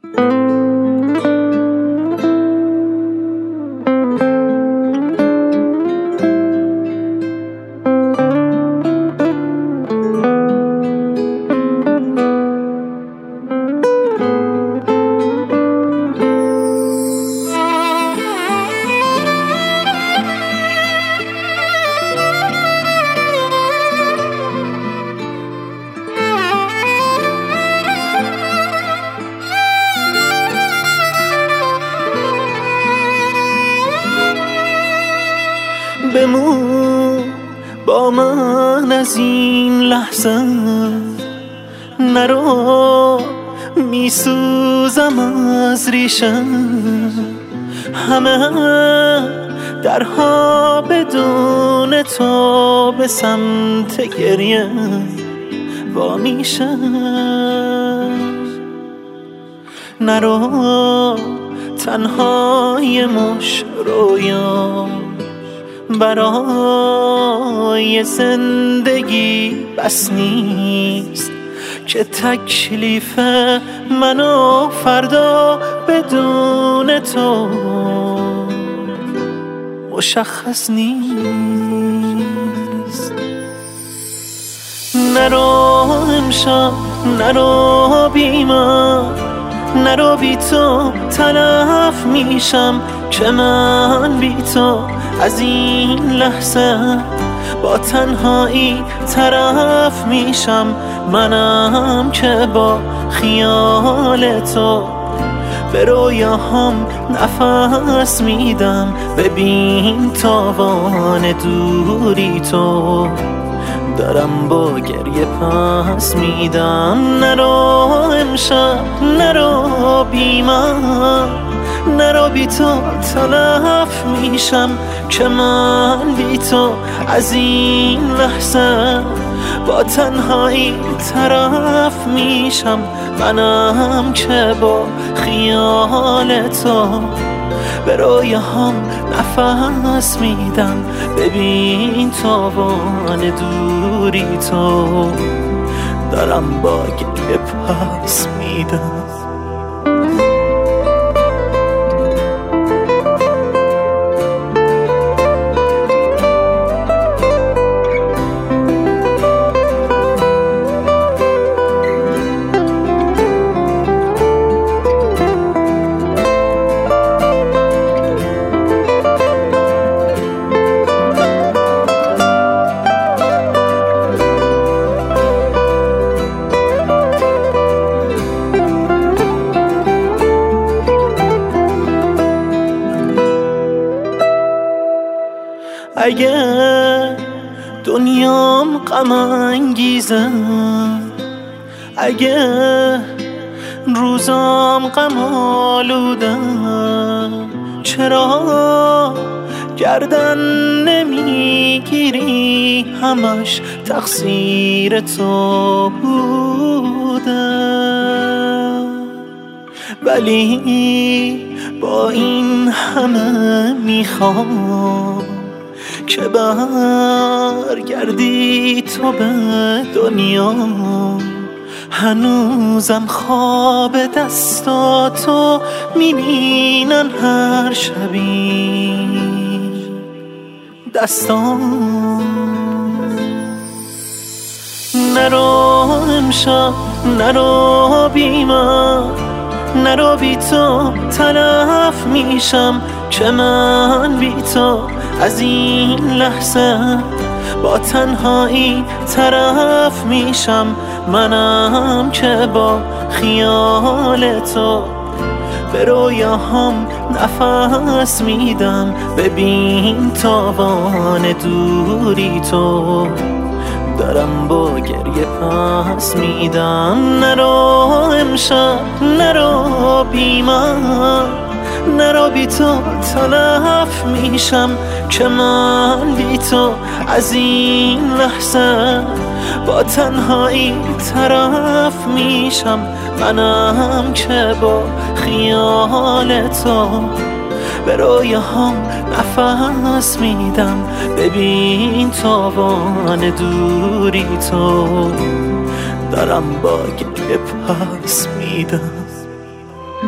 بمون با من از این لحظه، نرو میسوزم از ریشم. همه درها بدون تو به سمت گریه وا میشه. نرو تنهای مش رویا برای زندگی بس نیست که تکلیف منو فردا بدون تو مشخص نیست. نرو امشب، نرو بی من، نرو بی تو تلف میشم که من بی تو از این لحظه با تنهایی طرف میشم. منم که با خیال تو به رویاهام نفس میدم. ببین تاوان دوری تو دارم با گریه پس میدم. نرو امشب، نرو بی من، نرو بی تو تلف میشم که من بی تو از این لحظه با تنهایی طرف میشم. منم که با خیال تو به رویاهام نفس میدم. ببین تاوان دوری تو دارم با گریه پس میدم. اگه دنیام غم انگیزه، اگه روزام غم آلوده، چرا گردن نمیگیری؟ همش تقصیر تو بوده. ولی با این همه میخوام که برگردی تو به دنیا. هنوزم خواب دستاتو میبینن هر شبی دستان. نرو امشب، نرو بی من، نرو بی تو تلف میشم که من بی تو از این لحظه با تنهایی طرف میشم. منم که با خیال تو به رویاهام نفس میدم. ببین تاوان دوری تو دارم با گریه پس میدم. نرو امشب، نرو بی من، نرو بی تو تلف میشم که من بی تو از این لحظه با تنهایی طرف میشم. منم که با خیال تو به رویاهام نفس میدم. ببین تاوان دوری تو دارم با گریه پس میدم.